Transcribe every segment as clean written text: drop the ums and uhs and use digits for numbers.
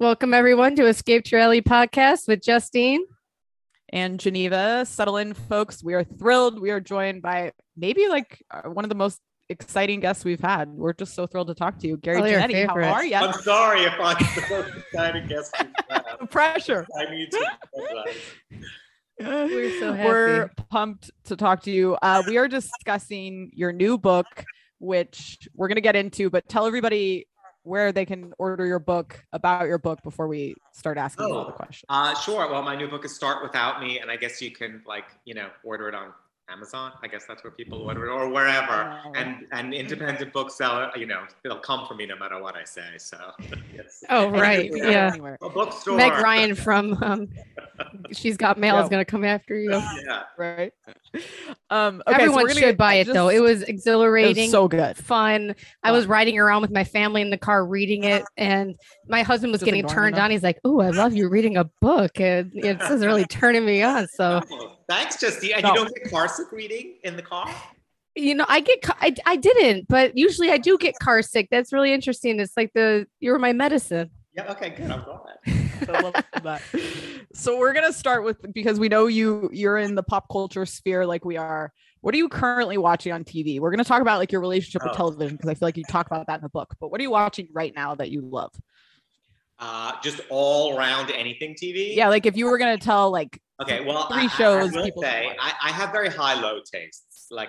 Welcome everyone to Escape Trelly podcast with Justine and Geneva. Settle in, folks. We are thrilled. We are joined by maybe one of the most exciting guests we've had. We're just so thrilled to talk to you, Gary Janetti. How are you? I'm sorry if I'm the most exciting guest we've had. Pressure. I need to apologize. We're so happy. We're pumped to talk to you. We are discussing your new book, which we're going to get into, but tell everybody where they can order your book, about your book, before we start asking all the questions. Sure. Well, my new book is Start Without Me, and I guess you can order it on Amazon. I guess that's where people order it, or wherever. And independent bookseller, it'll come for me no matter what I say. So. Yes. Oh right, yeah. A bookstore. Meg Ryan from She's Got Mail is going to come after you. Yeah. Right. Okay, everyone should buy it though. It was exhilarating. It was so good. Fun. I was riding around with my family in the car reading it, and my husband was getting turned on. He's like, "Oh, I love you reading a book." And this is really turning me on. So thanks, Justine. And you don't get car sick reading in the car? I didn't, but usually I do get car sick. That's really interesting. It's like you're my medicine. Yeah. Okay. Good. I'm glad. I love that. So we're gonna start with, because we know you're in the pop culture sphere like we are. What are you currently watching on TV? We're gonna talk about your relationship with television, because I feel like you talk about that in the book. But what are you watching right now that you love? Just all around anything TV. Yeah, if you were gonna tell okay, well, three shows. I have very high-low tastes.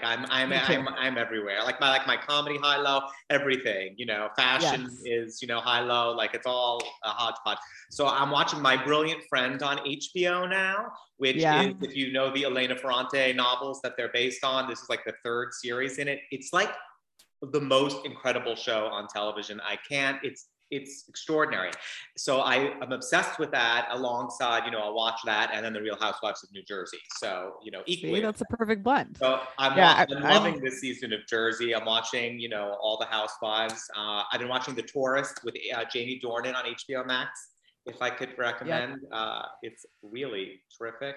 I'm everywhere. My comedy high-low, everything. Fashion is high-low. It's all a hodgepodge. So I'm watching My Brilliant Friend on HBO now, which is, if you know the Elena Ferrante novels that they're based on, this is the third series in it. It's the most incredible show on television. It's extraordinary. So I'm obsessed with that alongside, I'll watch that and then The Real Housewives of New Jersey. So, equally. See, that's a perfect blend. So I'm loving this season of Jersey. I'm watching, all the Housewives. I've been watching The Tourist with Jamie Dornan on HBO Max, if I could recommend. It's really terrific.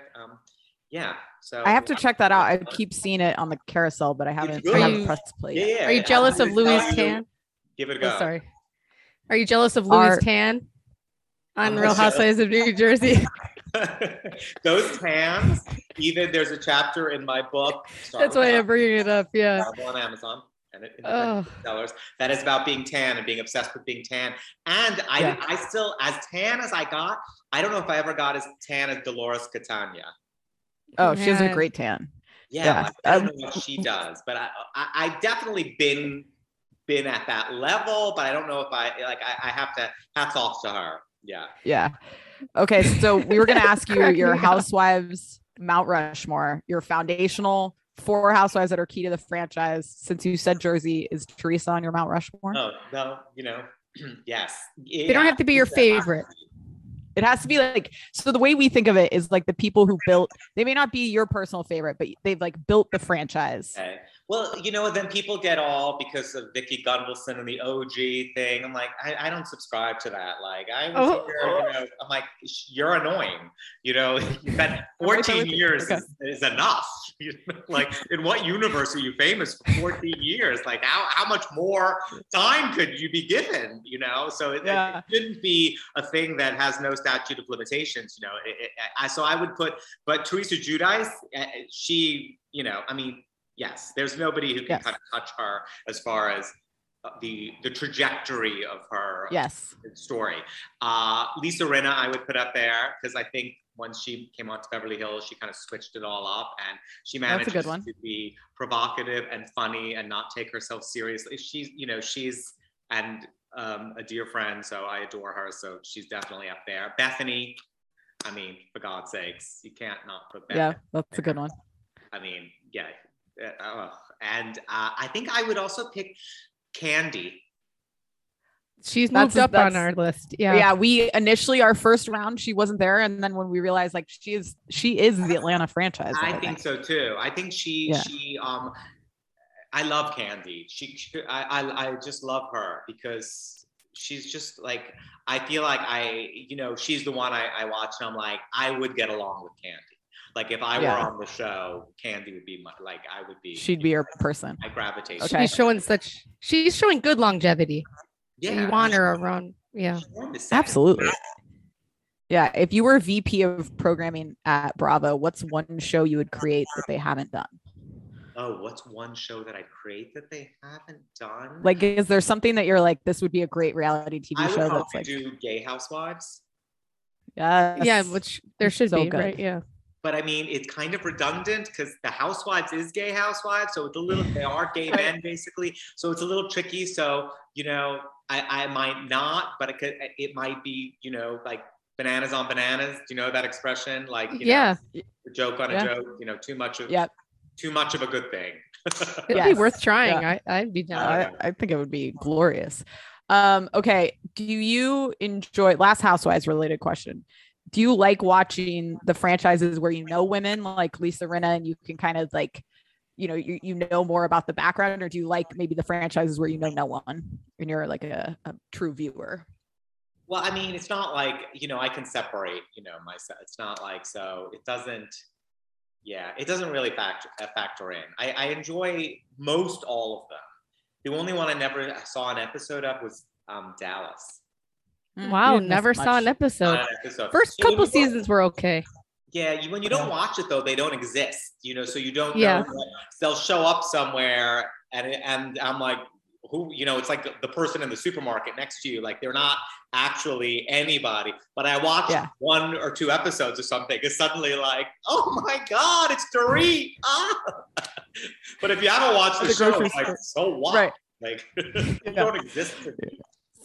So I have to check that out. I keep seeing it on the carousel, but I haven't pressed play yet. Yeah. Are you jealous of Louis Tan? Give it a go. Oh, sorry. Are you jealous of Louis Tan on Real Housewives of New Jersey? Those tans, even there's a chapter in my book. That's why I'm bringing it up. Yeah. On Amazon and sellers that is about being tan and being obsessed with being tan. And I still, as tan as I got, I don't know if I ever got as tan as Dolores Catania. Oh, she has a great tan. Yeah. I don't know what she does, but I definitely been at that level, but I don't know if I have to, hats off to her. Yeah. Okay, so we were going to ask you your Housewives Mount Rushmore, your foundational 4 housewives that are key to the franchise. Since you said Jersey, is Teresa on your Mount Rushmore? Oh, no, yes. They don't have to be your favorite. It has to be so the way we think of it is the people who built, they may not be your personal favorite, but they've built the franchise. Okay. Well, then people get all because of Vicky Gunvalson and the OG thing. I'm like, I don't subscribe to that. I'm like, you're annoying. That 14 years is enough. In what universe are you famous for 14 years? How much more time could you be given? So it shouldn't be a thing that has no statute of limitations. So I would put, but Teresa Giudice, she, yes, there's nobody who can kind of touch her as far as the trajectory of her story. Lisa Rinna, I would put up there, because I think once she came on to Beverly Hills, she kind of switched it all up, and she managed to be provocative and funny and not take herself seriously. She's a dear friend, so I adore her. So she's definitely up there. Bethany, for God's sakes, you can't not put Bethany. Yeah, that's a good one. And I think I would also pick Candy. She's moved up on our list. Yeah. We initially, our first round, she wasn't there, and then when we realized she is the Atlanta franchise. I think so too. I think I love Candy. I just love her because she's just I feel she's the one I watch, and I'm like, I would get along with Candy. If I were on the show, Candy would be I would be. She'd be your person. I gravitate. Okay. She's showing good longevity. Yeah. You want her around. Yeah. Absolutely. Yeah. If you were VP of programming at Bravo, what's one show you would create that they haven't done? Oh, what's one show that I create that they haven't done? Like, is there something that you're like, this would be a great reality TV show that's like do Gay Housewives? Yeah, which there should be, good. Right? Yeah. But I mean, it's kind of redundant because the Housewives is Gay Housewives, so it's a little. They are gay men basically, so it's a little tricky. So I might not, but it might be like bananas on bananas. Do you know that expression? Like a joke on a joke. Too much of a good thing. It'd be worth trying. Yeah. I'd be down. I think it would be glorious. Okay. Do you enjoy, last Housewives related question, do you like watching the franchises where women like Lisa Rinna and you can kind of like, you know more about the background, or do you like maybe the franchises where no one and you're like a true viewer? Well, I mean, it's not like, I can separate, myself. It's not like, so it doesn't really factor in. I enjoy most all of them. The only one I never saw an episode of was Dallas. Wow, never saw an episode. First couple seasons were okay. Yeah, when you don't watch it though, they don't exist. So you don't know that they'll show up somewhere, and I'm like, who? It's like the person in the supermarket next to you. Like they're not actually anybody. But I watched 1 or 2 episodes or something. It's suddenly like, oh my God, it's Dorit. But if you haven't watched the show, like, so what? Right. Like, you don't exist for me.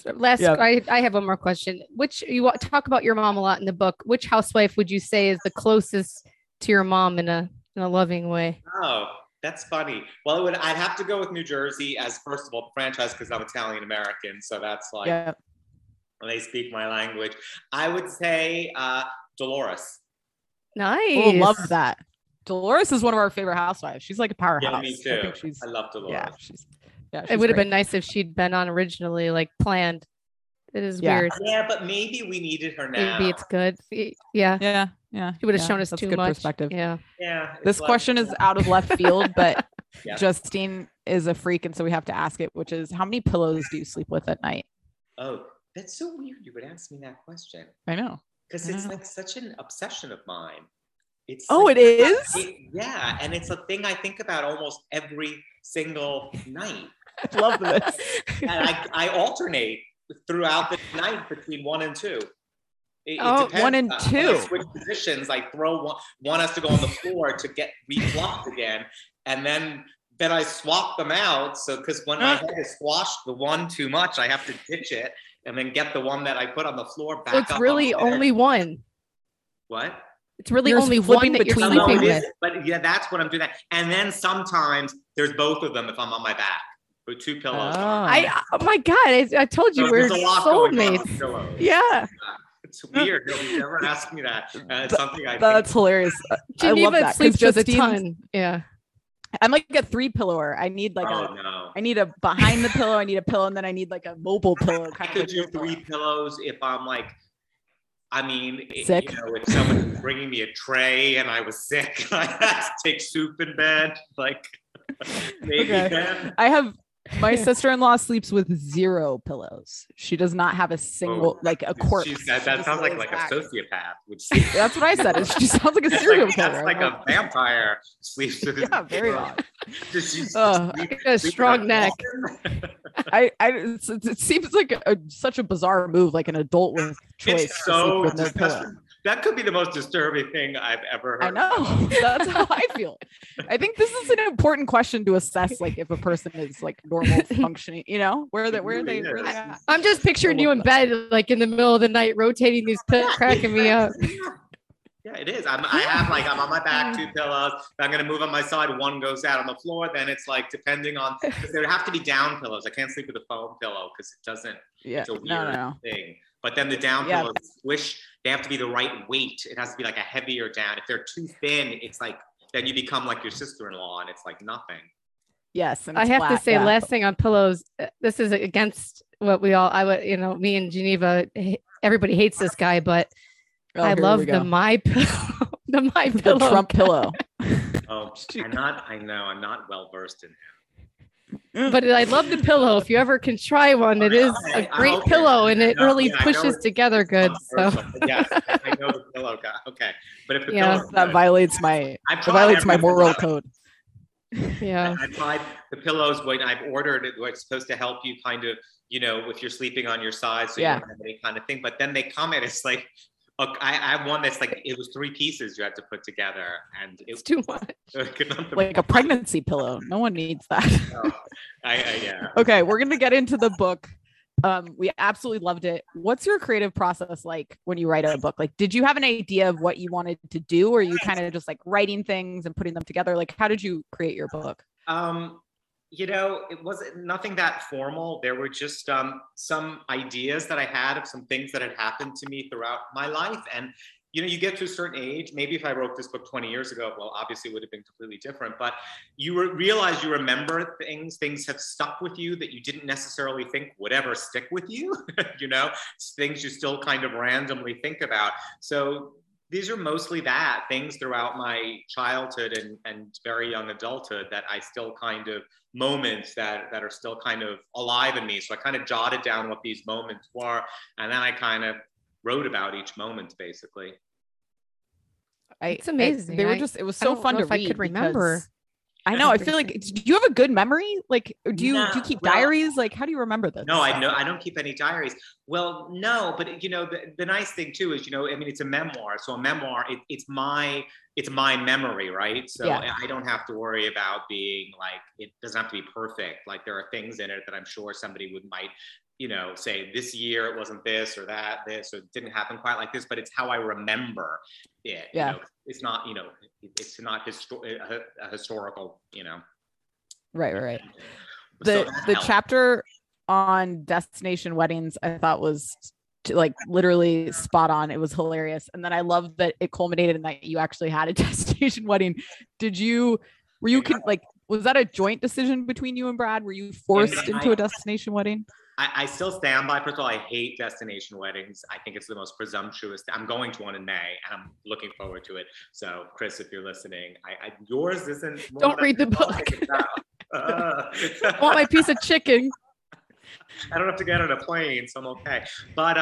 I have one more question. Which you talk about your mom a lot in the book. Which housewife would you say is the closest to your mom in a loving way? Oh, that's funny. Well, I'd have to go with New Jersey as, first of all, the franchise, because I'm Italian American, so that's like they speak my language. I would say Dolores. Nice. Oh, love that. Dolores is one of our favorite housewives. She's like a powerhouse. Yeah, me too. I love Dolores. It would have been nice if she'd been on originally, like planned. It is weird. Yeah, but maybe we needed her now. Maybe it's good. Yeah. She would have shown us That's too good much perspective. Yeah. This question is out of left field, but Justine is a freak, and so we have to ask it, which is, how many pillows do you sleep with at night? Oh, that's so weird. You would ask me that question. I know. Because it's like such an obsession of mine. It's it is? And it's a thing I think about almost every single night. I love this. And I alternate throughout the night between 1 and 2. It 1 and 2. I switch positions. I throw one has to go on the floor to get refluffed again, and then I swap them out. So because when my head is squashed the one too much, I have to ditch it and then get the one that I put on the floor back. So it's really only one. What? It's really only one that you're sleeping with. But that's what I'm doing. And then sometimes there's both of them if I'm on my back. With 2 pillows. Oh my God. I told you we're soulmates. Yeah. It's weird. Nobody's never asked me that. It's something that's hilarious. Geneva I love that. Sleeps just a ton. Yeah. I'm like a 3-pillower. I need like I need a behind the pillow. I need a pillow, and then I need like a mobile pillow. I could do 3 pillows if I'm like, sick. If someone was bringing me a tray and I was sick, I had to take soup in bed. Like, maybe then. I have. My sister-in-law sleeps with 0 pillows. She does not have a single, like a corpse. That sounds like a sociopath. That's what I said. She sounds like a serial killer. That's like a vampire sleeps with. Yeah, very odd. A strong neck. It seems like such a bizarre move, like an adult with choice. It's so with no pillow. That could be the most disturbing thing I've ever heard. I know. That's how I feel. I think this is an important question to assess, like if a person is like normal functioning, where are they at? I'm just picturing you in bed, like in the middle of the night, rotating these pillows, cracking me up. Yeah, it is. I'm on my back, 2 pillows. If I'm going to move on my side, 1 goes out on the floor. Then it's like, depending on, there have to be down pillows. I can't sleep with a foam pillow because it doesn't, it's a weird thing. But then the down pillows they have to be the right weight. It has to be like a heavier down. If they're too thin, it's like, then you become like your sister-in-law and it's like nothing. Yes. And I have to say, last thing on pillows, this is against what me and Geneva, everybody hates this guy, but I love the My Pillow. The My Pillow. The Trump pillow. I'm not well versed in him. But I love the pillow. If you ever can try one, it is a great pillow, and it really pushes together good. So yes, I know the pillow guy. Okay, but if the pillow that violates my moral code. Yeah, I tried the pillows when I've ordered it. It's supposed to help you kind of, if you're sleeping on your side, so you don't have any kind of thing. But then they come and it's like, I have one that's like, it was 3 pieces you had to put together, and it's too much. Like a pregnancy pillow. No one needs that. No, yeah. Okay, we're gonna get into the book. We absolutely loved it. What's your creative process like when you write a book? Like, did you have an idea of what you wanted to do, or are you kind of just like writing things and putting them together? Like, how did you create your book? It wasn't nothing that formal. There were just some ideas that I had of some things that had happened to me throughout my life. And, you get to a certain age, maybe if I wrote this book 20 years ago, well, obviously it would have been completely different, but you realize you remember things have stuck with you that you didn't necessarily think would ever stick with you, things you still kind of randomly think about. So these are mostly things throughout my childhood and very young adulthood that I still kind of moments that are still kind of alive in me. So I kind of jotted down what these moments were, and then I kind of wrote about each moment, basically. It's amazing. It was so fun to read. I could remember. I know. I feel like, do you have a good memory? Like, do you keep diaries? Like, how do you remember this? No, I don't keep any diaries. Well, no, but the nice thing too is, it's a memoir. So a memoir, it's my memory, right? So I don't have to worry about being like, it doesn't have to be perfect. Like, there are things in it that I'm sure somebody might say this year it wasn't this or this, or it didn't happen quite like this, but it's how I remember it. Yeah. It's not, it's not a historical, Right. The chapter on destination weddings, I thought was like literally spot on. It was hilarious. And then I love that it culminated in that you actually had a destination wedding. Was that a joint decision between you and Brad? Were you forced into a destination wedding? I still stand by. First of all, I hate destination weddings. I think it's the most presumptuous. I'm going to one in May, and I'm looking forward to it. So, Chris, if you're listening, yours isn't. Don't read the book. I want my piece of chicken. I don't have to get on a plane, so I'm okay. But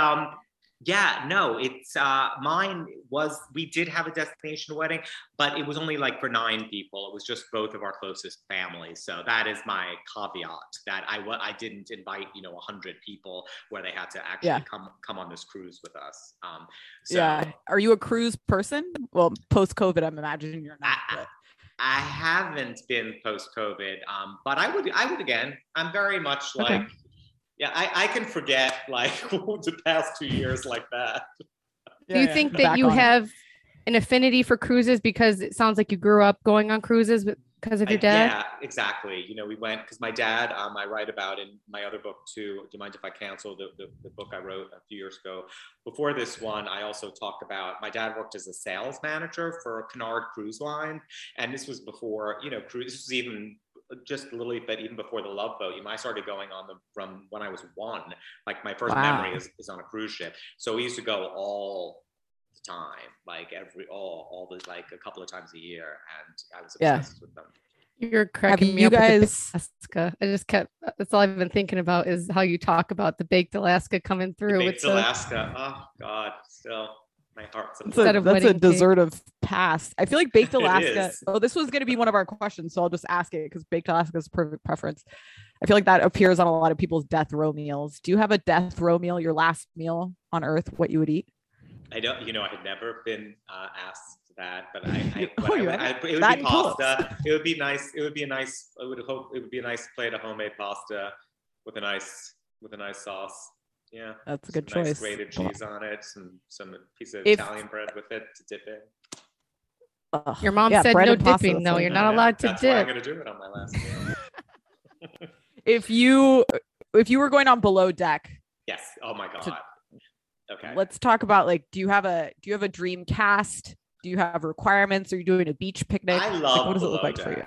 it's mine was. We did have a destination wedding, but it was only like for 9 people. It was just both of our closest families. So that is my caveat, that I didn't invite 100 people where they had to actually come on this cruise with us. Are you a cruise person? Well, post COVID, I'm imagining you're not. I haven't been post COVID, but I would again. I'm very much like. Okay. Yeah, I can forget like the past 2 years like that. Do you think that you have an affinity for cruises because it sounds like you grew up going on cruises because of your dad? Yeah, exactly. We went because my dad, I write about in my other book too. Do you mind if I cancel the book I wrote a few years ago? Before this one, I also talked about my dad worked as a sales manager for Cunard Cruise Line. And this was before, cruise, this was even just a little bit even before the Love Boat. I started going on them from when I was 1. Like my first memory is on a cruise ship. So we used to go all the time, like like a couple of times a year, and I was obsessed with them. You're cracking me up. Alaska. That's all I've been thinking about is how you talk about the baked Alaska coming through. Baked Alaska. Oh God, still. My heart's that's a dessert of past. I feel like baked Alaska. This was going to be one of our questions, so I'll just ask it because baked Alaska is a perfect preference. I feel like that appears on a lot of people's death row meals. Do you have a death row meal, your last meal on earth, what you would eat? I don't. I had never been asked that, but it would be pasta. It would be nice. It would be a nice. I would hope it would be a nice plate of homemade pasta with a nice sauce. Yeah, that's a good choice. Nice grated cheese on it, some piece of Italian bread with it to dip in. Your mom said no dipping, though. You're not allowed to dip. Why I'm going to do it on my last meal. If you were going on Below Deck. Yes. Oh my God. Okay. Let's talk about do you have a dream cast? Do you have requirements? Are you doing a beach picnic? I love what does it look like Deck. For you?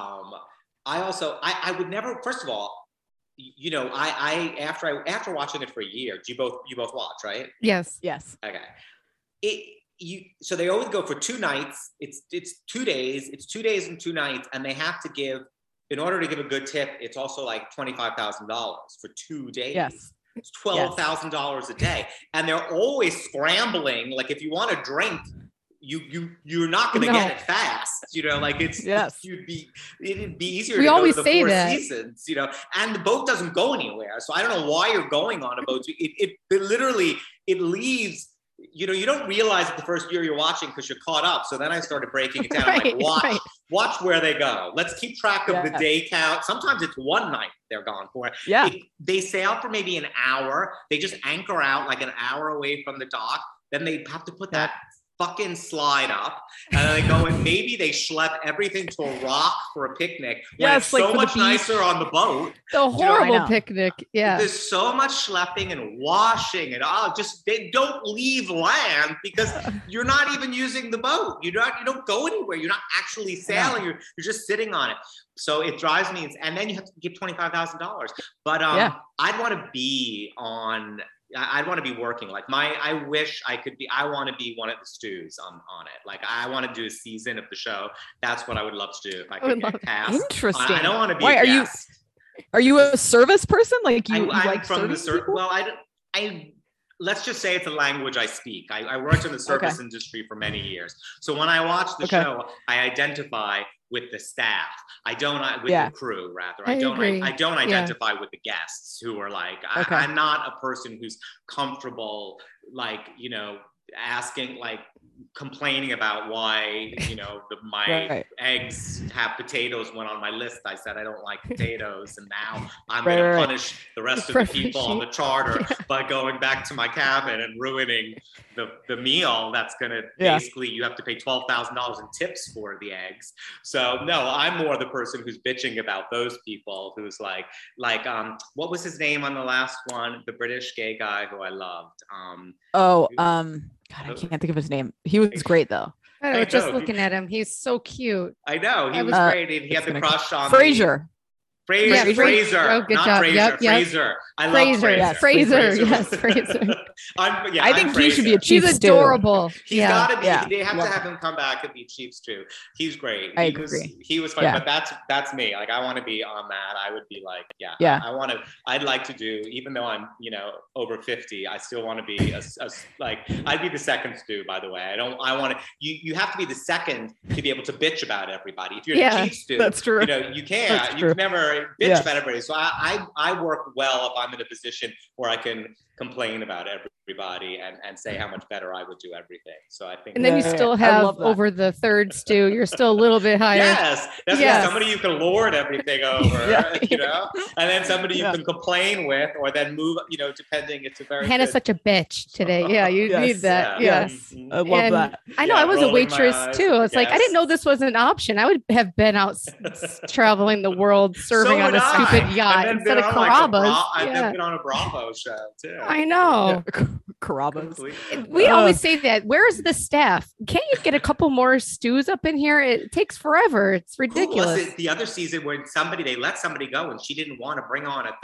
I would never. First of all. I after watching it for a year, you both watch, right? Yes. Okay. So they always go for 2 nights. It's 2 days. It's 2 days and 2 nights, and they have to give in order to give a good tip, it's also like $25,000 for 2 days. Yes. It's $12,000 a day. And they're always scrambling. Like if you want a drink, you're not going to get it fast, you know, like it's, it'd be easier to go to the Four Seasons, you know, and the boat doesn't go anywhere. So I don't know why you're going on a boat. It literally, it leaves, you know, you don't realize it the first year you're watching because you're caught up. So then I started breaking it down. I'm like, watch where they go. Let's keep track of the day count. Sometimes it's one night they're gone for. They sail for maybe an hour. They just anchor out like an hour away from the dock. Then they have to put that fucking slide up, and then they go and maybe they schlep everything to a rock for a picnic. When it's so much nicer on the boat. The horrible picnic. Yeah. There's so much schlepping and washing and they don't leave land because you're not even using the boat. You don't go anywhere. You're not actually sailing. You're just sitting on it. So it drives me, and then you have to give $25,000. But I'd want to be on. I'd want to be working. Like I wish I could be. I want to be one of the stews on it. Like I want to do a season of the show. That's what I would love to do if I could get cast. Interesting. I don't want to be. Wait, are you a service person? Like you like from the service? Well, I let's just say it's a language I speak. I worked in the service industry for many years. So when I watch the show, I identify with the staff. I don't with the crew rather. I don't identify with the guests who are like, I'm not a person who's comfortable, like, you know, asking, like complaining about why, you know, my eggs have potatoes when on my list I said I don't like potatoes, and now I'm going to punish the rest of the people on the charter by going back to my cabin and ruining the meal. That's going to basically, you have to pay $12,000 in tips for the eggs. So no, I'm more the person who's bitching about those people who's like what was his name on the last one? The British gay guy who I loved. God, I can't think of his name. He was great though. I was just looking at him. He's so cute. I know. He was great. He had the crush on Frasier. Fraser. Oh, good not job. Fraser. Fraser. I love Fraser. Yes, Fraser. Yes, Fraser. I think he should be a chief. He's adorable. He's got to be. They have to have him come back and be chief stew. He's great. I agree. He was funny, but that's me. Like I want to be on that. I would be like, I want to. I'd like to do. Even though I'm, you know, over 50, I still want to be like. I'd be the second stew. By the way, I want to. You have to be the second to be able to bitch about everybody. If you're the chief stew, that's true. You know, you can't. You can never bitch about everybody. So I work well if I'm in a position where I can complain about everybody and say how much better I would do everything. So I think, and then you still have over the third stew. You're still a little bit higher. Yes, that's somebody you can lord everything over, you know, and then somebody you can complain with, or then move, you know, depending. It's a very Hannah's such a bitch today. Yeah, you need that. Yes, I love that. I know. I was a waitress too. It's like I didn't know this was an option. I would have been out traveling the world serving on a stupid yacht instead of Carrabba's. I've been on a Bravo show too. I know. Carrabba's. We always say that. Where's the staff? Can't you get a couple more stews up in here? It takes forever. It's ridiculous. Was it the other season when they let somebody go and she didn't want to bring on the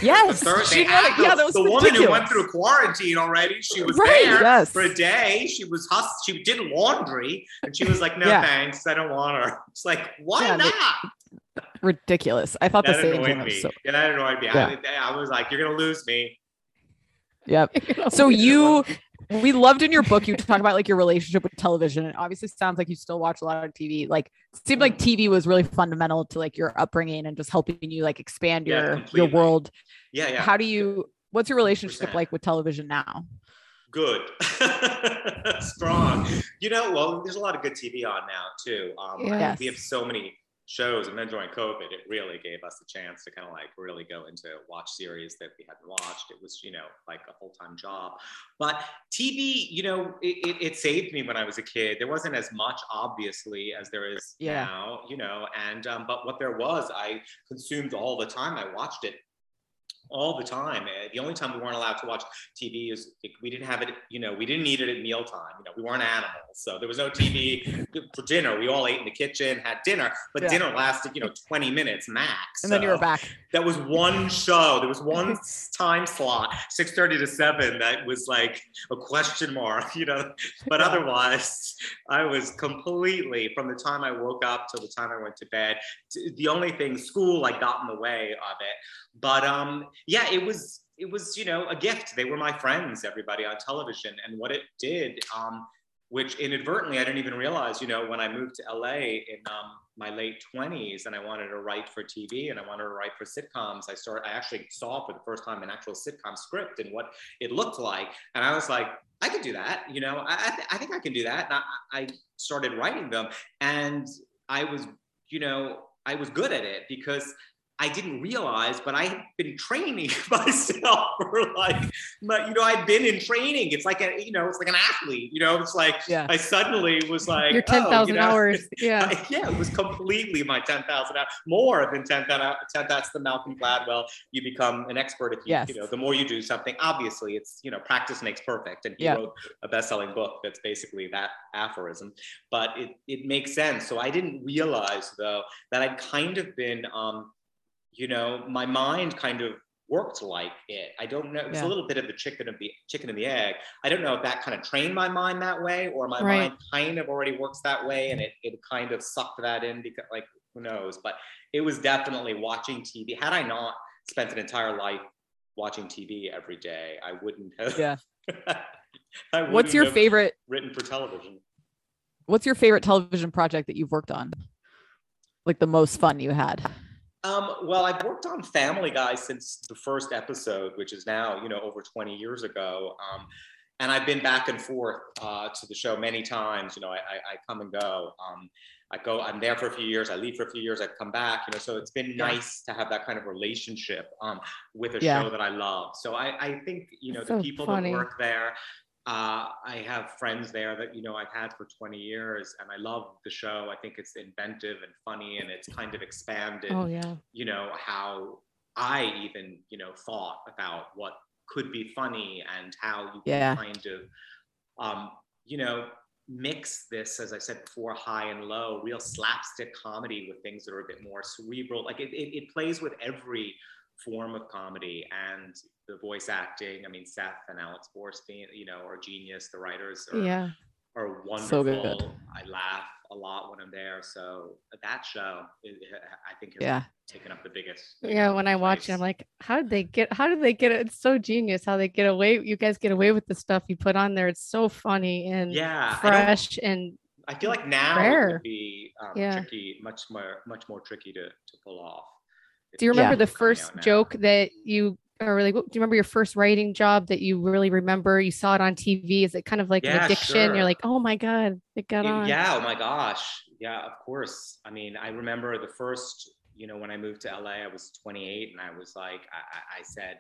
woman who went through quarantine already. She was there for a day. She did laundry and she was like, no thanks, I don't want her. It's like, why not? Ridiculous. I thought that the same thing. That annoyed me. I was like, you're gonna lose me. Yep. So we loved in your book, you talk about like your relationship with television. It obviously sounds like you still watch a lot of TV. Like it seemed like TV was really fundamental to like your upbringing and just helping you like expand your world. Yeah. What's your relationship like with television now? Good. Strong. You know, well, there's a lot of good TV on now too. We have so many shows, and then during COVID, it really gave us a chance to kind of like really go into watch series that we hadn't watched. It was, you know, like a full-time job. But TV, you know, it saved me when I was a kid. There wasn't as much, obviously, as there is now, you know, and but what there was, I consumed all the time. I watched it all the time. The only time we weren't allowed to watch TV is we didn't have it, we didn't eat it at mealtime. We weren't animals. So there was no TV for dinner. We all ate in the kitchen, had dinner, but dinner lasted, 20 minutes max. And then you were back. That was one show. There was one time slot, 6:30 to 7, that was like a question mark, but otherwise I was completely, from the time I woke up till the time I went to bed, the only thing, school like got in the way of it. But it was a gift. They were my friends, everybody on television, and what it did, which inadvertently I didn't even realize, when I moved to LA in my late 20s, and I wanted to write for TV and I wanted to write for sitcoms. I actually saw for the first time an actual sitcom script and what it looked like, and I was like, I could do that. I think I can do that. And I started writing them, and I was good at it because I didn't realize, but I had been training myself for I'd been in training. It's like it's like an athlete, it's like, I suddenly was like, your 10,000 hours. Yeah. It was completely my 10,000 hours, more than 10,000. That's the Malcolm Gladwell. You become an expert if you, the more you do something. Obviously it's, practice makes perfect. And he wrote a best-selling book that's basically that aphorism, but it makes sense. So I didn't realize though that I'd kind of been, my mind kind of worked like it. I don't know. It's a little bit of the chicken and the egg. I don't know if that kind of trained my mind that way, or my mind kind of already works that way, and it kind of sucked that in, because who knows? But it was definitely watching TV. Had I not spent an entire life watching TV every day, I wouldn't have. Yeah. What's your favorite written for television? What's your favorite television project that you've worked on? Like the most fun you had? Well, I've worked on Family Guy since the first episode, which is now, over 20 years ago. And I've been back and forth to the show many times. I come and go. I'm there for a few years. I leave for a few years. I come back, so it's been nice to have that kind of relationship with a show that I love. So I think, the people that work there, I have friends there that, I've had for 20 years, and I love the show. I think it's inventive and funny, and it's kind of expanded, how I even, thought about what could be funny, and how you can kind of, mix this, as I said before, high and low, real slapstick comedy with things that are a bit more cerebral. Like it plays with every form of comedy, and the voice acting. I mean, Seth and Alex Borstein, are genius. The writers are wonderful. So good. I laugh a lot when I'm there. So that show, I think, has taken up the biggest. Yeah, when I watch it, I'm like, how did they get it? It's so genius how they get away. You guys get away with the stuff you put on there. It's so funny and fresh, and I feel like now rare. It would be tricky, much more tricky to pull off. Do you remember the first joke that you, or like, do you remember your first writing job that you really remember? You saw it on TV. Is it kind of like an addiction? Sure. You're like, oh my God, it got on. Yeah. Oh my gosh. Yeah, of course. I mean, I remember the first, when I moved to LA, I was 28, and I was like, I said,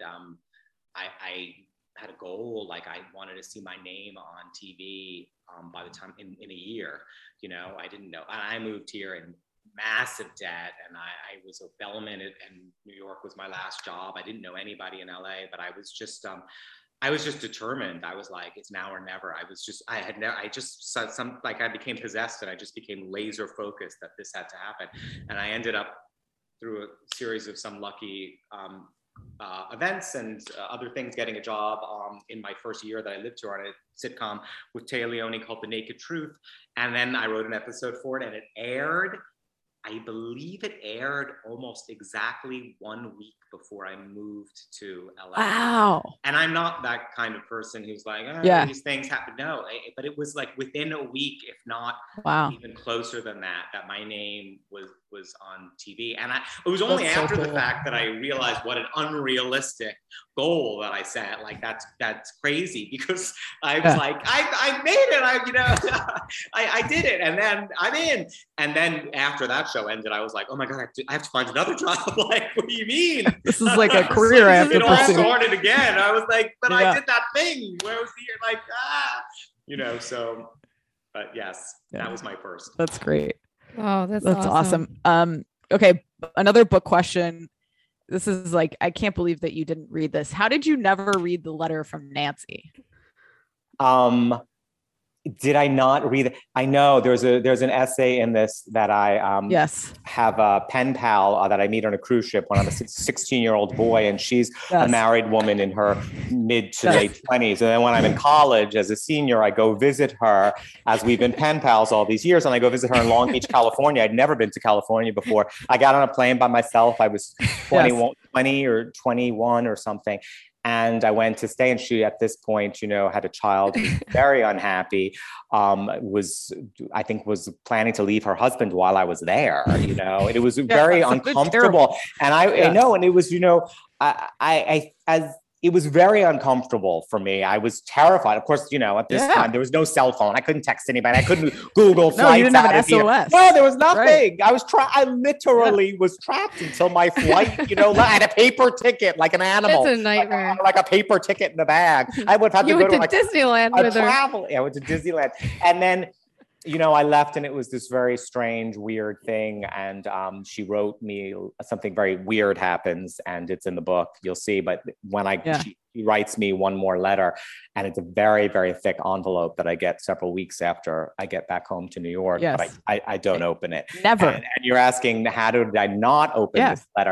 I had a goal. Like, I wanted to see my name on TV by the time in a year, I didn't know. I moved here in massive debt, and I was a bellman, and New York was my last job. I didn't know anybody in LA, but I was just determined. I was like, it's now or never. I became possessed, and I just became laser focused that this had to happen. And I ended up, through a series of some lucky events and other things, getting a job in my first year that I lived here on a sitcom with Téa Leoni called The Naked Truth. And then I wrote an episode for it, and it aired. I believe it aired almost exactly 1 week before I moved to LA. Wow. And I'm not that kind of person who's like, these things happen. No, but it was like within a week, if not even closer than that my name was on TV. And it was only after the fact that I realized what an unrealistic goal that I set. Like, that's crazy, because I was like, I made it. I did it. And then I'm in. And then after that show ended, I was like, oh my God, I have to find another job. Like, what do you mean? This is like a career I have to pursue. It all started again. I was like, but I did that thing where I was here, like, so, but yes, that was my first. That's great. Oh, that's awesome. Okay. Another book question. this is like, I can't believe that you didn't read this. How did you never read the letter from Nancy? Did I not read it? I know there's an essay in this that I have a pen pal that I meet on a cruise ship when I'm a 16-year-old boy, and she's a married woman in her mid to late 20s. And then when I'm in college as a senior, I go visit her, as we've been pen pals all these years, and I go visit her in Long Beach, California. I'd never been to California before. I got on a plane by myself. I was 20 or 21 or something. And I went to stay, and she, at this point, had a child, very unhappy, was planning to leave her husband while I was there. It was very uncomfortable. And I know, and it was, it was very uncomfortable for me. I was terrified. Of course, at this time, there was no cell phone. I couldn't text anybody. I couldn't Google flights. No, you didn't have an SOS. No, there was nothing. Right. I literally was trapped until my flight, I had a paper ticket like an animal. It's a nightmare. Like a paper ticket in the bag. I would have to go to Disneyland with her. I went to Disneyland. And then, I left, and it was this very strange, weird thing. And she wrote me something very weird happens, and it's in the book. You'll see. But when she writes me one more letter, and it's a very, very thick envelope that I get several weeks after I get back home to New York. Yes. But I don't open it. Never. And you're asking, how did I not open this letter?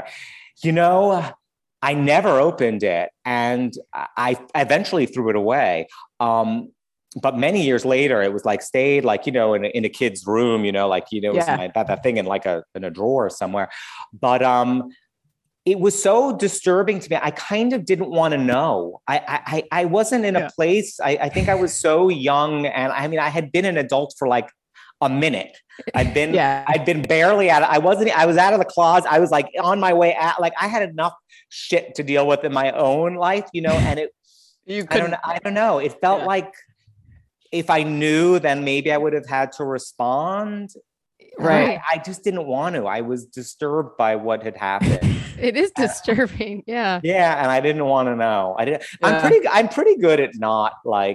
I never opened it, and I eventually threw it away. But many years later, it was stayed in a kid's room, that thing in in a drawer somewhere. But it was so disturbing to me. I kind of didn't want to know. I wasn't in a place. I think I was so young, and I had been an adult for a minute. I'd been barely out. I was out of the closet. I was on my way out. I had enough shit to deal with in my own life, and it. I don't know. It felt like, if I knew, then maybe I would have had to respond. Right. I just didn't want to. I was disturbed by what had happened. It is disturbing. Yeah. Yeah. And I didn't want to know. I'm pretty good at not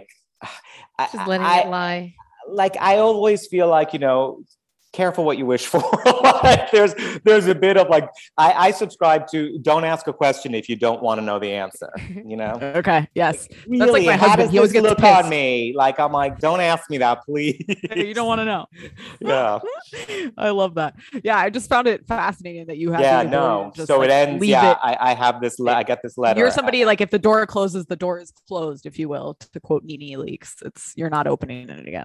just letting it lie. I always feel careful what you wish for. There's a bit of I subscribe to don't ask a question if you don't want to know the answer, Okay. Yes. Really, that's like my husband. He always gets look on me. I'm don't ask me that, please. You don't want to know. Yeah. I love that. Yeah. I just found it fascinating that you have. Yeah, no. So it ends. Yeah. I have this, I got this letter. You're somebody if the door closes, the door is closed, if you will, to quote NeNe Leakes. You're not opening it again.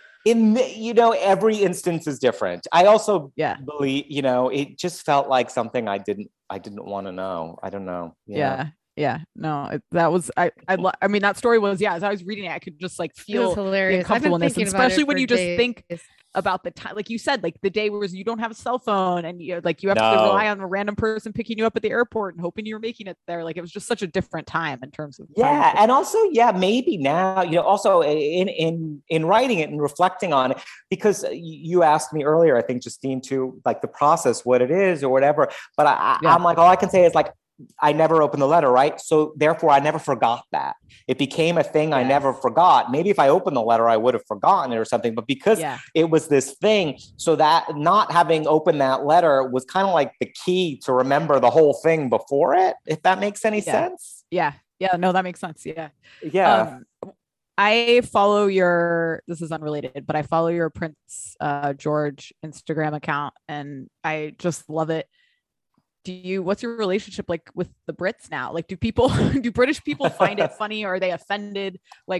Every instance is different. I also believe, it just felt like something I didn't want to know. I don't know. Yeah. No, that was, that story was, as I was reading it, I could just feel the uncomfortableness, especially when you just think about the time, like you said, the day where you don't have a cell phone, and you have to rely on a random person picking you up at the airport and hoping you're making it there. It was just such a different time in terms of and also maybe now also in writing it and reflecting on it, because you asked me earlier, I think, Justine, too, the process, what it is or whatever, but I'm all I can say is I never opened the letter, right? So therefore, I never forgot that. It became a thing I never forgot. Maybe if I opened the letter, I would have forgotten it or something. But because it was this thing, so that not having opened that letter was kind of the key to remember the whole thing before it, if that makes any sense. Yeah. No, that makes sense. Yeah. Yeah. I follow this is unrelated, but I follow your Prince George Instagram account, and I just love it. What's your relationship with the Brits now? Do British people find it funny, or are they offended?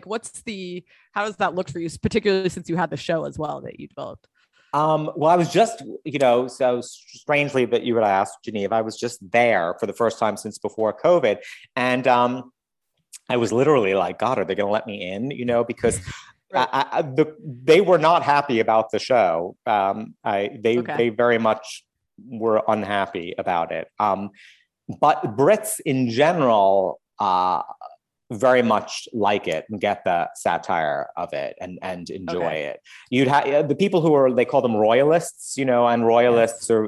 How does that look for you, particularly since you had the show as well that you developed? Well, I was just, so strangely that you would ask, Genevieve, I was just there for the first time since before COVID. And I was literally God, are they going to let me in? Because they were not happy about the show. They very much were unhappy about it. But Brits in general very much like it and get the satire of it and enjoy it. You'd have the people who they call them royalists, and royalists are,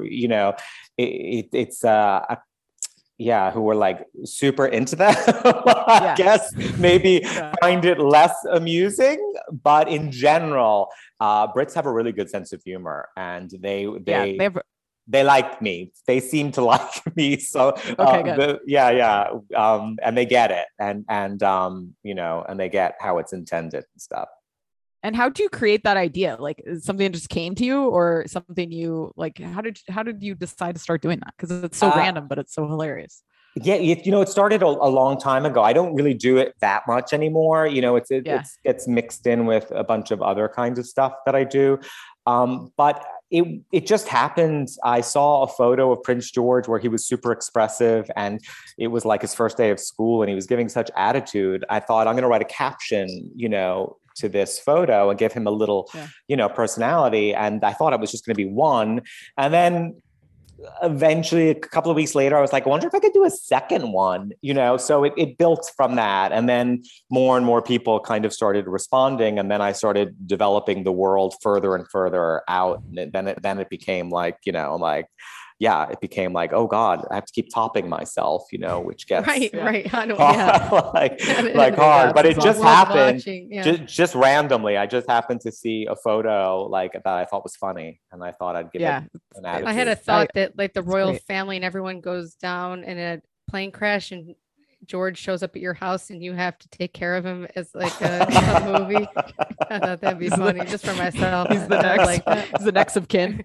who were super into that. I guess maybe find it less amusing, but in general, Brits have a really good sense of humor, and they they liked me. They seem to like me. So okay, good. And they get it, and you know, and they get how it's intended and stuff. And how do you create that idea? Like, is something just came to you, or something you like? How did you decide to start doing that? Because it's so random, but it's so hilarious. Yeah, you know, it started a long time ago. I don't really do it that much anymore. You know, it's mixed in with a bunch of other kinds of stuff that I do. But it just happened. I saw a photo of Prince George where he was super expressive, and it was like his first day of school, and he was giving such attitude. I thought, I'm going to write a caption, you know, to this photo and give him a little, you know, personality. And I thought it was just going to be one. And then eventually, a couple of weeks later, I was like, I wonder if I could do a second one, you know? So it built from that. And then more and more people kind of started responding. And then I started developing the world further and further out. And then it became like, you know, like, yeah, it became like, oh God, I have to keep topping myself, you know, which gets right. I don't, like hard, but it just happened just randomly. I just happened to see a photo like that I thought was funny, and I thought I'd give it an attitude. I had a thought that like the royal family and everyone goes down in a plane crash, and George shows up at your house and you have to take care of him as like a movie. I thought that'd be funny just for myself. He's the next, like that. He's the next of kin.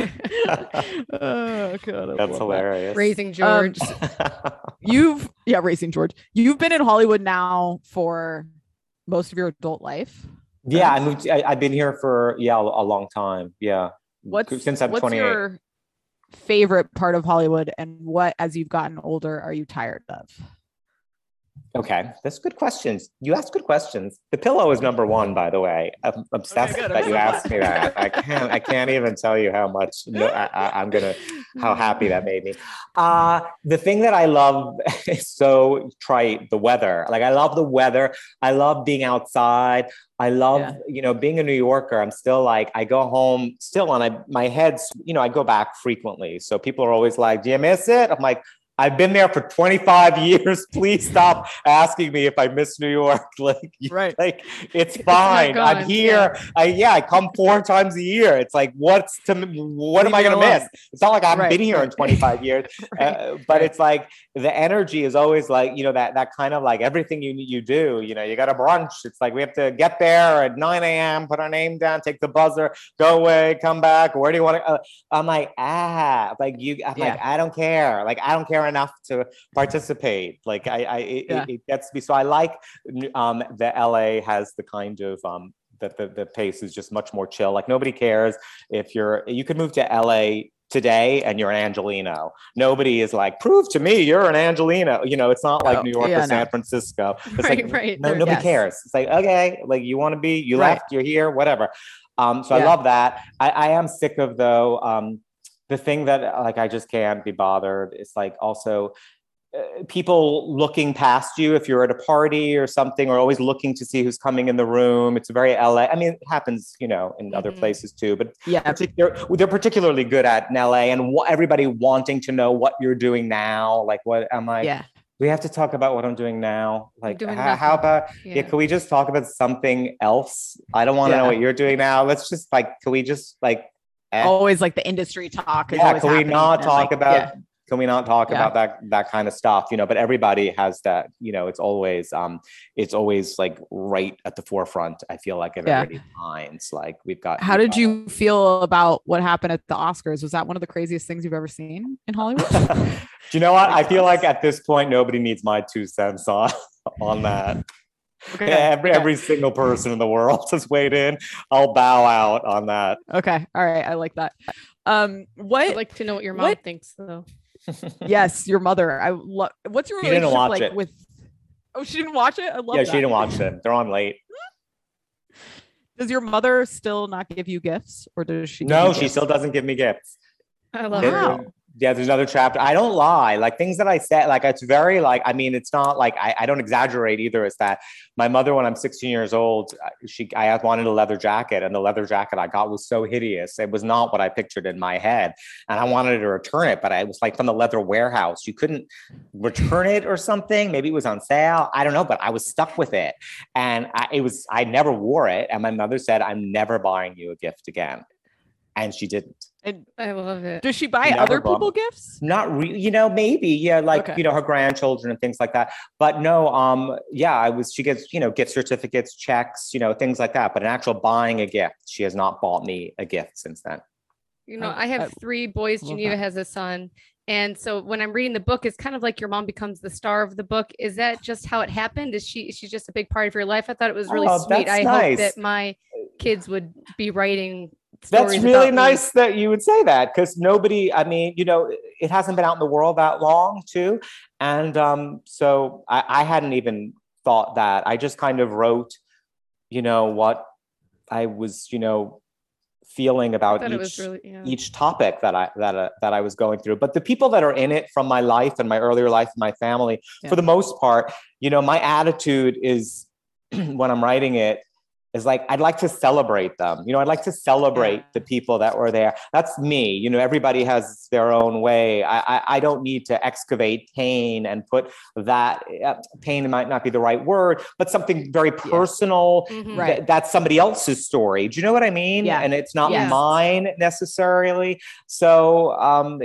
Oh God, that's hilarious. That. Raising George. Raising George. You've been in Hollywood now for most of your adult life. Yeah, I've been here for a long time. Yeah, since I'm 28. What's your favorite part of Hollywood, and what, as you've gotten older, are you tired of? Okay, that's good questions. You ask good questions. The pillow is number one, by the way. I'm obsessed that you asked me that. I can't even tell you how much how happy that made me. The thing that I love is so trite, the weather. Like I love the weather. I love being outside. I love, you know, being a New Yorker. I'm still like, I go home still and my head's, you know, I go back frequently. So people are always like, do you miss it? I'm like, I've been there for 25 years. Please stop asking me if I miss New York. Like it's fine. I'm here. I come 4 times a year. It's like, what am I going to miss? It's not like I haven't been here in 25 years, but it's like the energy is always like, you know, that kind of like everything you do, you know, you got a brunch. It's like, we have to get there at 9 a.m., put our name down, take the buzzer, go away, come back. Where do you want to, I'm like, like I don't care. Like, I don't care enough to participate. Like it gets me. So I like the LA has the kind of that the pace is just much more chill. Like nobody cares if you could move to LA today and you're an Angelino. Nobody is like, prove to me you're an Angelino. You know, it's not like New York or San Francisco. It's nobody cares. It's like, okay, like you want to be, you left, you're here, whatever. I love that. I am sick of though. The thing that like I just can't be bothered is like also people looking past you if you're at a party or something, or always looking to see who's coming in the room. It's very LA. I mean, it happens, you know, in other places too, but they're particularly good at in LA, and everybody wanting to know what you're doing now. Like what I'm like, we have to talk about what I'm doing now. Like how about, can we just talk about something else? I don't want to know what you're doing now. Let's just like, can we just like, always like the industry talk. Can we not talk about that kind of stuff, you know? But everybody has that, you know, it's always like right at the forefront. I feel like of everybody's minds. Like we've got. How did you feel about what happened at the Oscars? Was that one of the craziest things you've ever seen in Hollywood? Do you know what? I feel like at this point, nobody needs my 2 cents on that. Okay. Every single person in the world has weighed in. I'll bow out on that. Okay. All right. I like that. I'd like to know what your mom thinks though. Yes, your mother. What's your relationship like with? Oh, she didn't watch it. I love that. She didn't watch it. They're on late. Does your mother still not give you gifts, or does she? No, she still doesn't give me gifts. I love it. Yeah, there's another chapter. I don't lie. Like things that I said, like it's very like, I mean, it's not like, I don't exaggerate either. It's that my mother, when I'm 16 years old, I wanted a leather jacket, and the leather jacket I got was so hideous. It was not what I pictured in my head. And I wanted to return it, but I was like from the leather warehouse. You couldn't return it or something. Maybe it was on sale. I don't know, but I was stuck with it. And I never wore it. And my mother said, I'm never buying you a gift again. And she didn't. And I love it. does she buy Never other bought people me. gifts? Not really, maybe, yeah, like, Okay. her grandchildren and things like that. But no, yeah, she gets, gift certificates, checks, things like that. But an actual buying a gift, she has not bought me a gift since then. I have 3 boys. Geneva has a son. And so when I'm reading the book, it's kind of like your mom becomes the star of the book. Is that just how it happened? Is she's just a big part of your life? I thought it was really sweet. I hope that my kids would be writing stories. That's really nice that you would say that, because nobody, I mean, it hasn't been out in the world that long too. And so I hadn't even thought that. I just kind of wrote, what I was, feeling about each topic that I was going through. But the people that are in it from my life and my earlier life, my family, for the most part, my attitude is when I'm writing it is like, I'd like to celebrate them. I'd like to celebrate the people that were there. That's me. Everybody has their own way. I don't need to excavate pain and put that pain might not be the right word, but something very personal. That's somebody else's story. Do you know what I mean? Yeah. And it's not mine necessarily. So,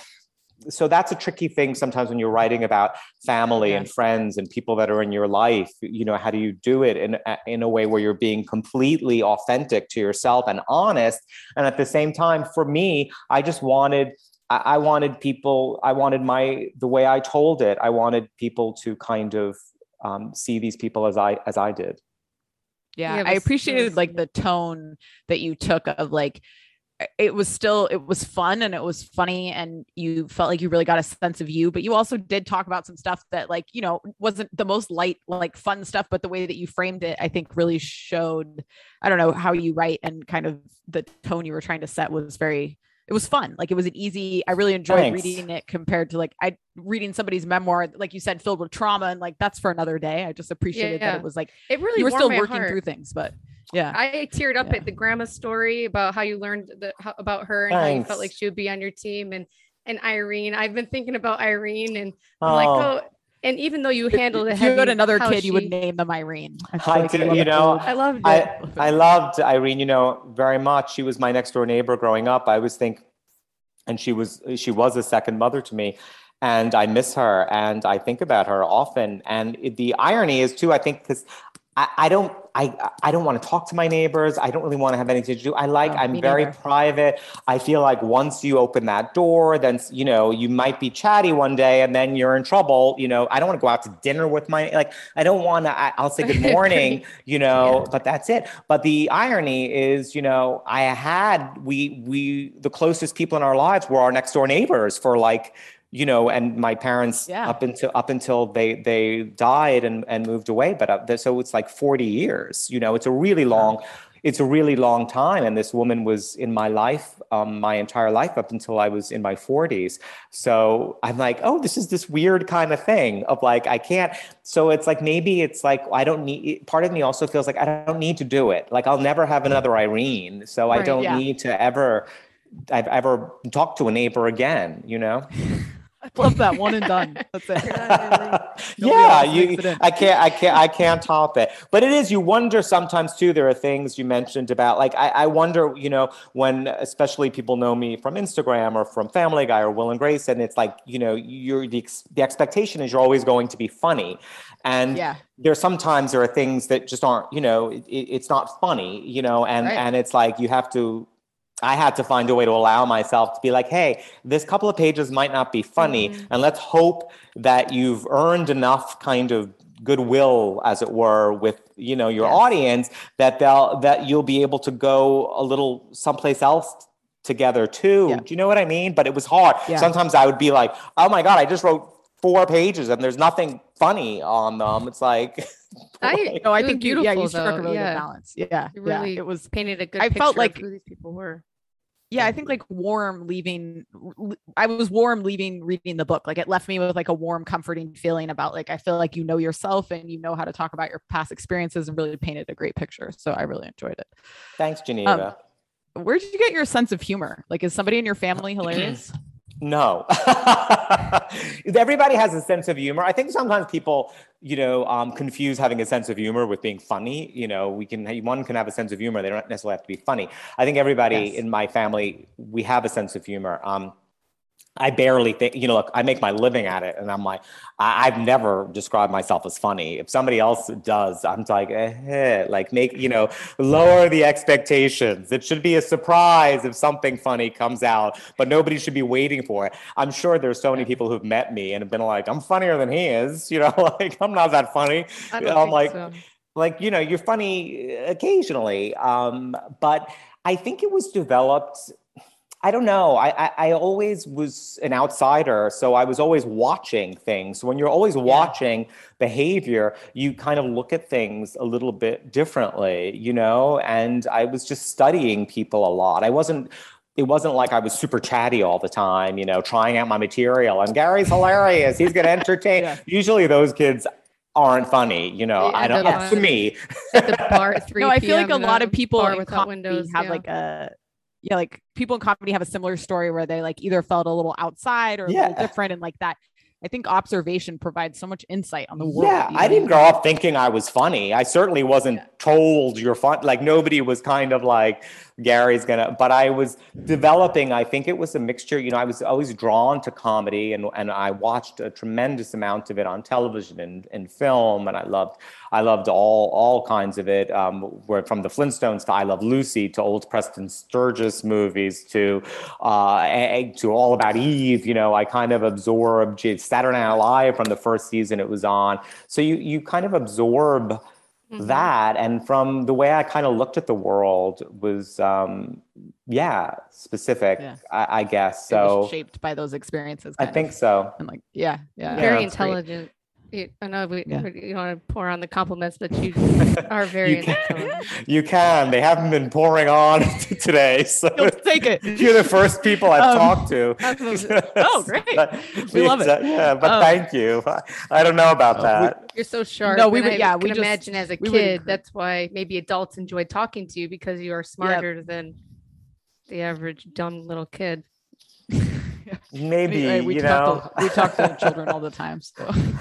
so that's a tricky thing sometimes when you're writing about family and friends and people that are in your life. How do you do it in a way where you're being completely authentic to yourself and honest? And at the same time, for me, I just wanted, I wanted people, the way I told it, I wanted people to kind of see these people as I did. Yeah, I appreciated like the tone that you took of like, it was fun and it was funny and you felt like you really got a sense of you, but you also did talk about some stuff that like, wasn't the most light, like fun stuff, but the way that you framed it, I think really showed, I don't know, how you write and kind of the tone you were trying to set was it was fun. Like it was I really enjoyed reading it compared to like reading somebody's memoir, like you said, filled with trauma. And like, that's for another day. I just appreciated that it was like, it really you were still working heart. through things, but yeah. I teared up at the grandma story about how you learned about her and how you felt like she would be on your team and Irene. I've been thinking about Irene and I'm like, and even though you handled it, if you had another kid, you would name them Irene. I loved it. I loved Irene, very much. She was my next door neighbor growing up. I always think, and she was a second mother to me. And I miss her and I think about her often. And the irony is too, I think, because I don't want to talk to my neighbors. I don't really want to have anything to do. I'm very private. I feel like once you open that door, then, you might be chatty one day and then you're in trouble. I don't want to go out to dinner with I don't want to, I'll say good morning, but that's it. But the irony is, the closest people in our lives were our next door neighbors for and my parents up until they died and moved away. But so it's like 40 years, it's a really long time. And this woman was in my life, my entire life up until I was in my 40s. So I'm like, oh, this is this weird kind of thing of like, I can't. So it's like, maybe it's like, I don't need, part of me also feels like I don't need to do it. Like I'll never have another Irene. So I don't need to ever talk to a neighbor again, I love that, one and done. That's it. I can't top it. But it is, you wonder sometimes too, there are things you mentioned about, like, I wonder, when especially people know me from Instagram or from Family Guy or Will and Grace, and it's like, the expectation is you're always going to be funny. And there are things that just aren't, it's not funny, and it's like, I had to find a way to allow myself to be like, hey, this couple of pages might not be funny. And let's hope that you've earned enough kind of goodwill, as it were, with, your audience, that you'll be able to go a little someplace else together too. Do you know what I mean? But it was hard. Sometimes I would be like, oh my God, I just wrote 4 pages and there's nothing funny on them. It's like, I think you struck a really good balance. Yeah. You really it was painted a good picture felt like of who these people were. Yeah, I think like I was warm leaving reading the book. Like it left me with like a warm, comforting feeling about like, I feel like you know yourself and you know how to talk about your past experiences and really painted a great picture. So I really enjoyed it. Thanks, Geneva. Where did you get your sense of humor? Like, is somebody in your family hilarious? No. Everybody has a sense of humor. I think sometimes people, confuse having a sense of humor with being funny. One can have a sense of humor. They don't necessarily have to be funny. I think everybody in my family, we have a sense of humor. I barely think, look, I make my living at it, and I'm like, I've never described myself as funny. If somebody else does, I'm like, lower the expectations. It should be a surprise if something funny comes out, but nobody should be waiting for it. I'm sure there's so many people who've met me and have been like, I'm funnier than he is, I'm not that funny. I don't think so. You're funny occasionally. But I think it was developed, I don't know. I always was an outsider, so I was always watching things. When you're always watching behavior, you kind of look at things a little bit differently, and I was just studying people a lot. It wasn't like I was super chatty all the time, trying out my material. And Gary's hilarious. He's going to entertain. Usually those kids aren't funny, I don't, to me. At the bar, 3 No, I feel like a lot of people in without comedy windows have like people in comedy have a similar story where they like either felt a little outside or a little different, and like that. I think observation provides so much insight on the world. Yeah, I didn't grow up thinking I was funny. I certainly wasn't told you're fun. Like nobody was kind of like, Gary's but I was developing, I think it was a mixture, I was always drawn to comedy, and I watched a tremendous amount of it on television and film, and I loved all kinds of it, from the Flintstones to I Love Lucy to old Preston Sturges movies to All About Eve. I kind of absorbed Saturday Night Live from the first season it was on. So you kind of absorb that, and from the way I kind of looked at the world was specific. I guess so. It was shaped by those experiences. I think so. And like very intelligent. I know you want to pour on the compliments, but you are very intelligent. You can. They haven't been pouring on today, so you'll take it. You're the first people I've talked to. Oh, great! We love it. But thank you. I don't know about that. You're so sharp. No, we can imagine as a kid. That's why maybe adults enjoy talking to you, because you are smarter than the average dumb little kid. Maybe we talk to children all the time, so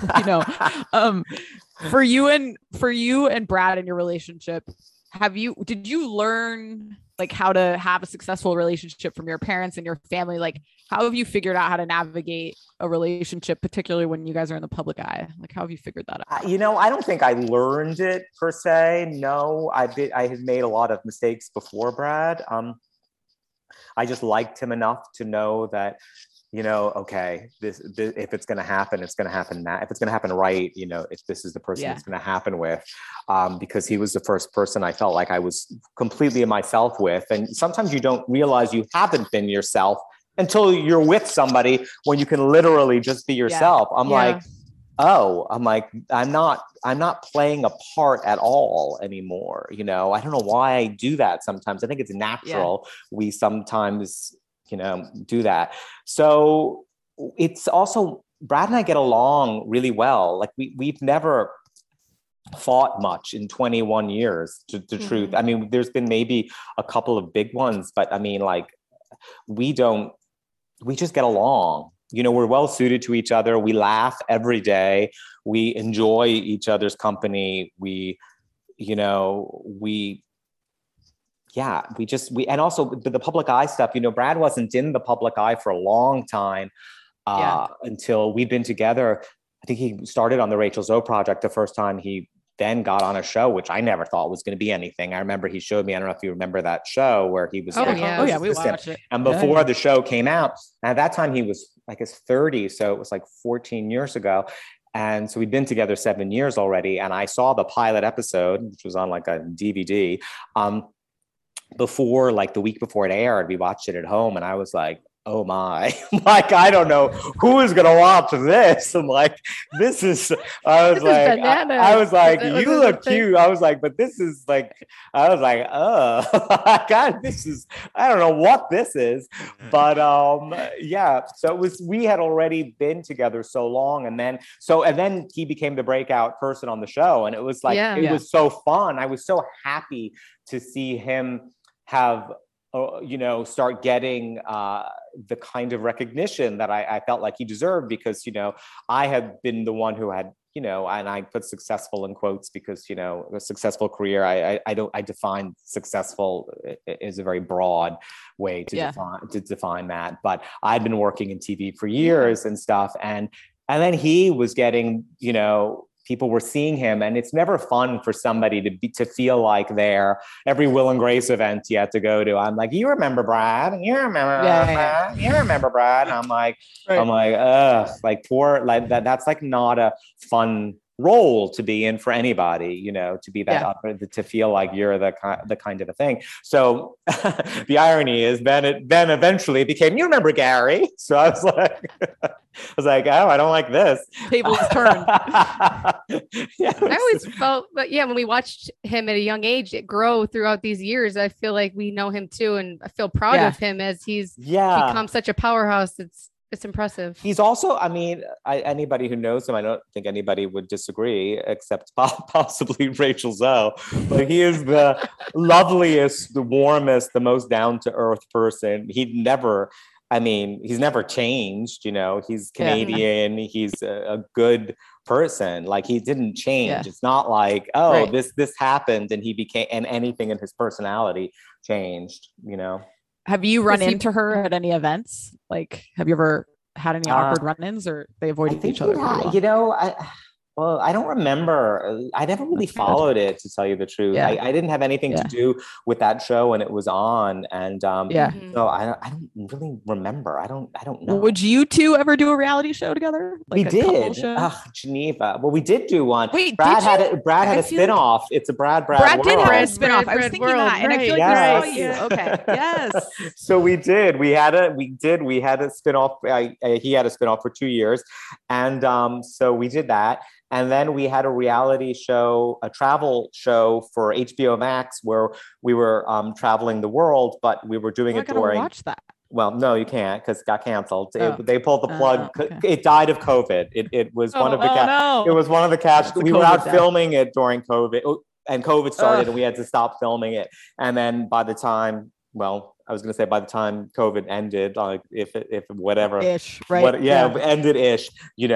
for you and Brad in your relationship, did you learn like how to have a successful relationship from your parents and your family? Like, how have you figured out how to navigate a relationship, particularly when you guys are in the public eye? Like, how have you figured that out? I don't think I learned it per se. No, I had made a lot of mistakes before Brad. I just liked him enough to know that, okay, this if it's going to happen, it's going to happen now. If it's going to happen right, if this is the person it's going to happen with, because he was the first person I felt like I was completely myself with. And sometimes you don't realize you haven't been yourself until you're with somebody when you can literally just be yourself. I'm like, I'm not playing a part at all anymore. I don't know why I do that sometimes. I think it's natural. We sometimes, do that. So it's also, Brad and I get along really well. Like we've never fought much in 21 years, to truth. I mean, there's been maybe a couple of big ones, but I mean, like, we just get along. We're well suited to each other. We laugh every day. We enjoy each other's company. And also the public eye stuff, Brad wasn't in the public eye for a long time until we'd been together. I think he started on the Rachel Zoe project the first time. He then got on a show, which I never thought was going to be anything. I remember he showed me, I don't know if you remember that show where he was. We watched it. And before the show came out, at that time he was, I guess, 30. So it was like 14 years ago. And so we'd been together 7 years already. And I saw the pilot episode, which was on like a DVD, before, like the week before it aired. We watched it at home, and I was like, oh my, like, I don't know who is going to watch this. I'm like, I was like, you look cute. I was like, but this is like, I was like, oh, God, I don't know what this is. But so we had already been together so long. And then he became the breakout person on the show. And it was like, it was so fun. I was so happy to see him have, start getting the kind of recognition that I felt like he deserved, because, I had been the one who had, and I put successful in quotes because, a successful career, I define successful is a very broad way to define that. But I'd been working in TV for years and stuff. And then he was getting, people were seeing him, and it's never fun for somebody to feel like they're every Will and Grace event you have to go to. I'm like, you remember Brad? You remember Brad? You remember Brad? And I'm like, ugh, like poor, like that's like not a fun role to be in for anybody, to be that to feel like you're the kind of a thing. So the irony is then eventually it became, you remember Gary? So I was like, oh, I don't like this. Tables turned. Yes. I always felt, but when we watched him at a young age grow throughout these years, I feel like we know him too, and I feel proud of him as he's become such a powerhouse. It's impressive. He's also, anybody who knows him, I don't think anybody would disagree, except possibly Rachel Zoe. But he is the loveliest, the warmest, the most down-to-earth person. He's never changed. He's Canadian. He's a good person. Like, he didn't change. Yeah. It's not like, this happened and he became, and anything in his personality changed. Have you run into her at any events? Like, have you ever had any awkward run-ins, or they avoided each other? Well, I don't remember. I never really followed it, to tell you the truth. Yeah. I didn't have anything to do with that show when it was on, and so I don't really remember. I don't know. Would you two ever do a reality show together? Like we did. Geneva. Well, we did do one. Wait, Brad had a spinoff. It's a Brad did have a spinoff. I was thinking that, and I feel like I saw you. Okay. Yes. So we did. We had a spinoff. He had a spinoff for 2 years, and so we did that. And then we had a reality show, a travel show for HBO Max, where we were traveling the world, but we were doing it during. Watch that. Well, no, you can't, because it got canceled. They pulled the plug. Okay. It died of COVID. It was one of the. It was one of the catch. We were out filming it during COVID, and COVID started, and we had to stop filming it. And then by the time, I was going to say by the time COVID ended, like if whatever, ish, right? Ended ish.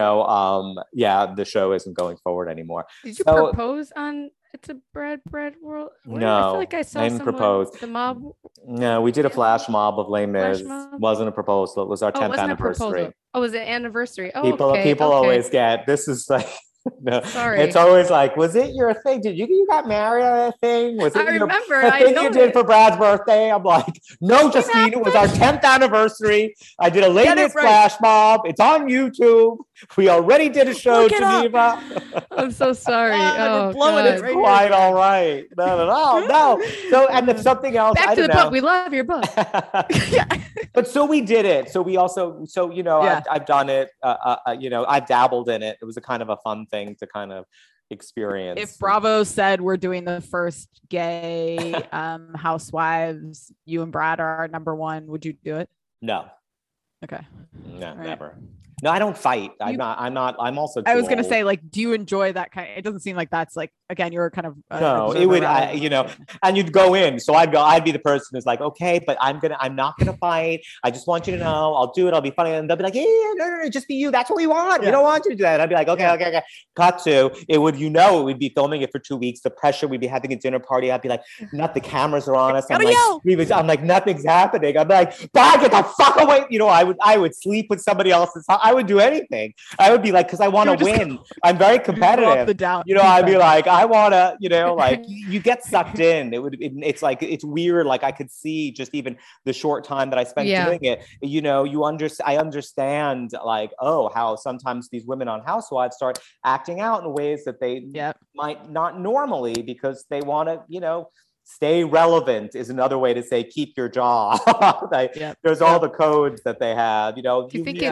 The show isn't going forward anymore. Did you propose on It's a Brad World? No, I feel like I saw didn't propose. The mob. No, we did a flash mob of Les Mis. Wasn't a proposal. It was our 10th anniversary. Oh, was it anniversary? Oh, people always get this is like. No, sorry. It's always like, was it your thing? Did you got married on that thing? Was it I remember. The thing you did for Brad's birthday? I'm like, no, Justine, it was our 10th anniversary. I did a latest flash mob. It's on YouTube. We already did a show, Geneva. I'm so sorry. It's quite all right. No. So, and if something else, back to the book. We love your book. But so we did it. So we also, I've done it. I've dabbled in it. It was a kind of a fun thing to kind of experience. If Bravo said we're doing the first gay housewives, you and Brad are our number one, would you do it? No. Okay. No, never. No, I don't fight. I'm also. I was going to say, like, do you enjoy that kind? It doesn't seem like that's like, again, you're kind of. No, it would, and you'd go in. So I'd be the person who's like, okay, but I'm not going to fight. I just want you to know, I'll do it. I'll be funny. And they'll be like, yeah, no, just be you. That's what we want. Yeah. We don't want you to do that. And I'd be like, okay. Cut to, we'd be filming it for 2 weeks. The pressure, we'd be having a dinner party. I'd be like, not the cameras are on us. I'm like, nothing's happening. I'm like, bye, get the fuck away. I would sleep with somebody else's. I would do anything. I would be like, because I want to win. I'm very competitive. I'd be like, I want to, like you get sucked in. It's like, it's weird. Like I could see just even the short time that I spent doing it, I understand like, how sometimes these women on Housewives start acting out in ways that they might not normally, because they want to, stay relevant is another way to say keep your job. There's all the codes that they have. Do you think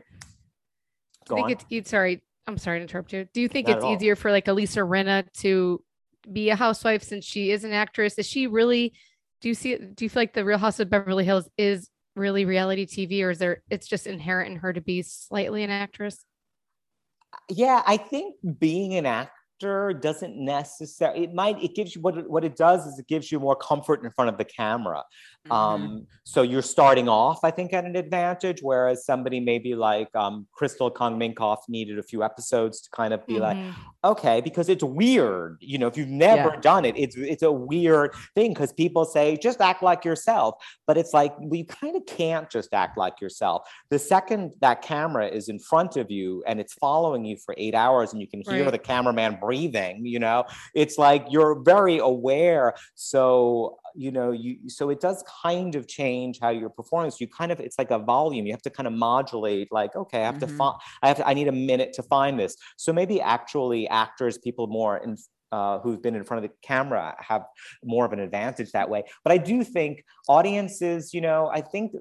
sorry, I'm sorry to interrupt you. Do you think it's easier for like Lisa Rinna to be a housewife since she is an actress? Is she really? Do you feel like the Real House of Beverly Hills is really reality TV, or it's just inherent in her to be slightly an actress? Yeah, I think being an actor doesn't necessarily, it gives you, what it does is it gives you more comfort in front of the camera. So you're starting off, I think, at an advantage, whereas somebody maybe like Crystal Kong Minkoff needed a few episodes to kind of be like, okay, because it's weird. You know, if you've never done it, it's a weird thing because people say, just act like yourself. But it's like, we kind of can't just act like yourself. The second that camera is in front of you and it's following you for 8 hours and you can hear the cameraman breathing, you know, it's like you're very aware. So, you know, so it does kind of change how you're performing. So you kind of, it's like a volume. You have to kind of modulate, like, okay, I have to find, I need a minute to find this. So maybe actually actors, people more in, who've been in front of the camera have more of an advantage that way. But I do think audiences, you know, I think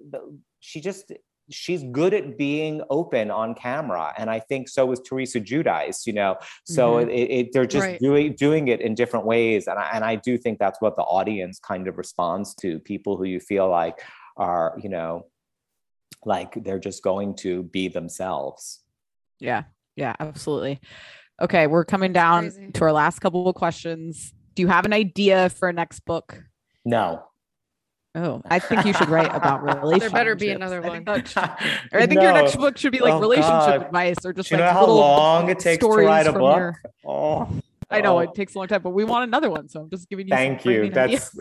she's good at being open on camera. And I think so is Teresa Giudice, you know, so they're just doing it in different ways. And I do think that's what the audience kind of responds to, people who you feel like are, you know, like they're just going to be themselves. Yeah, absolutely. Okay, we're coming down to our last couple of questions. Do you have an idea for a next book? No. Oh, I think you should write about relationships. There better be another one. I think your next book should be like relationship advice, or just like how long it takes to write a book. I know it takes a long time, but we want another one, so I'm just giving you. Thank you. That's.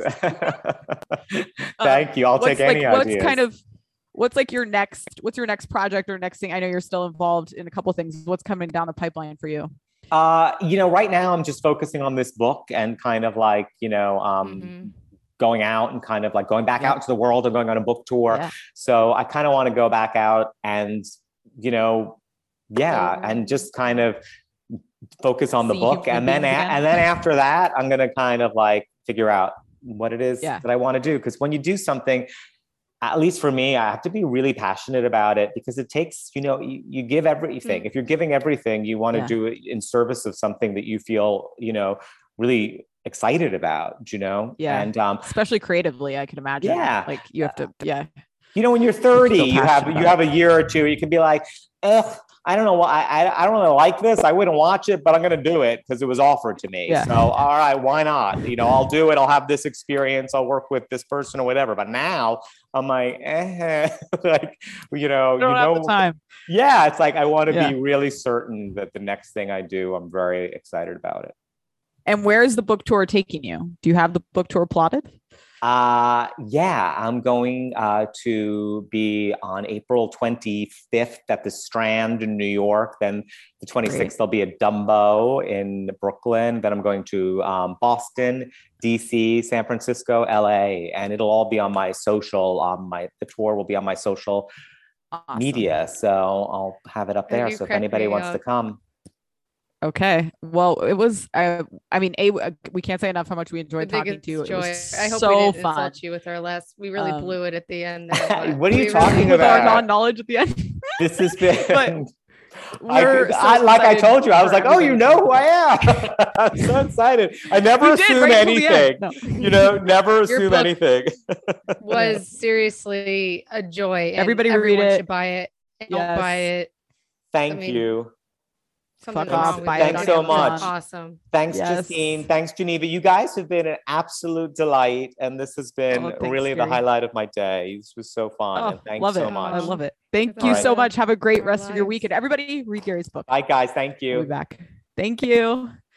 Thank you. I'll take any ideas. What's your next project or next thing? I know you're still involved in a couple of things. What's coming down the pipeline for you? You know, right now I'm just focusing on this book and kind of like, you know, going out and kind of like going back out into the world and going on a book tour. So I kind of want to go back out and, you know, and just kind of focus on the book. And then after that, I'm going to kind of like figure out what it is that I want to do. Because when you do something, at least for me, I have to be really passionate about it, because it takes, you know, you give everything. If you're giving everything, you want to do it in service of something that you feel, you know, really excited about, you know? And especially creatively, I can imagine. Like you have to, you know, when you're 30, you have a year or two, you can be like, I don't know why I don't really like this. I wouldn't watch it, but I'm going to do it because it was offered to me. So, all right, why not? You know, I'll do it. I'll have this experience. I'll work with this person or whatever. But now I'm like, like, you know, have the time. Yeah. It's like, I want to be really certain that the next thing I do, I'm very excited about it. And where is the book tour taking you? Do you have the book tour plotted? I'm going to be on April 25th at the Strand in New York. Then the 26th, I'll be at Dumbo in Brooklyn. Then I'm going to Boston, DC, San Francisco, LA, and it'll all be on my social. The tour will be on my social media, so I'll have it up there. So if anybody wants to come. Okay. Well, it was, I mean, we can't say enough how much we enjoyed talking to you. It was I hope so we didn't fun. insult you with our last, we really blew it at the end. What are you talking about? With our non-knowledge at the end. This has been, I told you, I was like, oh, you know who I am. I'm so excited. I never assume anything, you know, never assume anything. Was seriously a joy. Everybody read it. Should buy it. Don't buy it. Thank you. Thanks so much. Awesome. Thanks, Justine. Thanks, Geneva. You guys have been an absolute delight. And this has been really the highlight of my day. This was so fun. And thanks so much. I love it. Thank you so much. Have a great rest of your weekend. Everybody read Gary's book. Bye, guys. Thank you. We'll be back. Thank you.